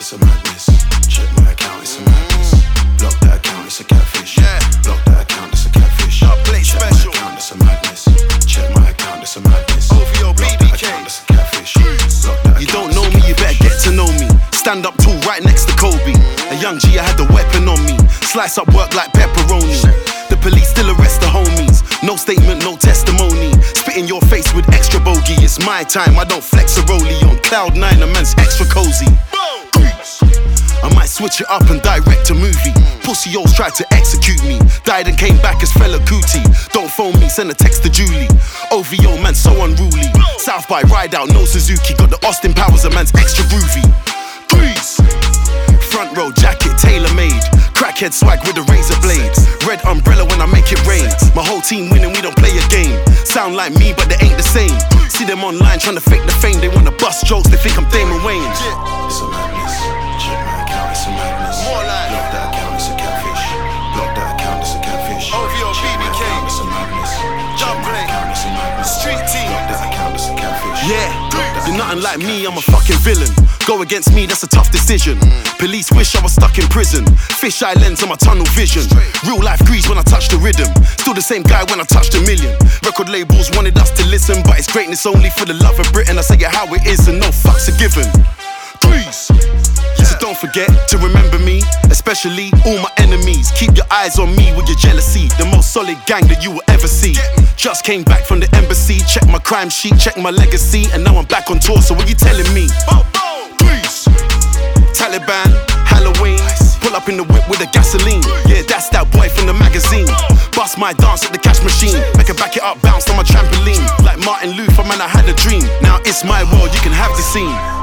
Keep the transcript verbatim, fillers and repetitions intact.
It's a madness. Check my account, it's a madness. Block that account, it's a catfish. Yeah. Block that account, it's a catfish. I play Check special. my account, it's a madness. Check my account, it's a madness. O V O, B Block B that K. account, it's a catfish. Block that You account, don't it's know a me, you better catfish. get to know me. Stand up tall right next to Kobe. A young G, I had the weapon on me. Slice up work like pepperoni. The police still arrest the homies. No statement, no testimony. Spit in your face with extra bogey. It's my time, I don't flex a rollie. On cloud nine, a man's extra cozy. I might switch it up and direct a movie. Pussy-os tried to execute me. Died and came back as Fela Kuti. Don't phone me, send a text to Julie. O V O, man, so unruly. South by ride out, no Suzuki. Got the Austin Powers, a man's extra groovy. Grease. Front row jacket, tailor-made. Crackhead swag with the razor blades. Red umbrella when I make it rain. My whole team winning, we don't play a game. Sound like me, but they ain't the same. See them online trying to fake the fame. They wanna bust jokes, they think I'm Damon Wayans. It's a madness. Check my account, it's a madness. More like- Block that account, it's a catfish. Block that account, it's a catfish. O V O, Check my B B K. account, it's a madness. Check Dub my play. account, it's a madness. Street team. Block that account, it's a catfish. Yeah, Block that you're account, nothing it's a like me, I'm a catfish. fucking villain. Go against me, that's a tough decision. Police wish I was stuck in prison. Fish-eye lens on my tunnel vision. Real life grease when I touch the rhythm. Still the same guy when I touched a million. Record labels wanted us to listen, but it's greatness only for the love of Britain. I say it how it is and no fucks are given. Grease. So don't forget to remember me, especially all my enemies. Keep your eyes on me with your jealousy. The most solid gang that you will ever see. Just came back from the embassy. Check my crime sheet, check my legacy. And now I'm back on tour, so what you telling me? Grease. Taliban, Halloween. Pull up in the whip with the gasoline. Yeah, that's that boy from the magazine. Bust my dance at the cash machine. Make her back it up, bounce on my trampoline. Like Martin Luther, man, I had a dream. Now it's my world, you can have the scene.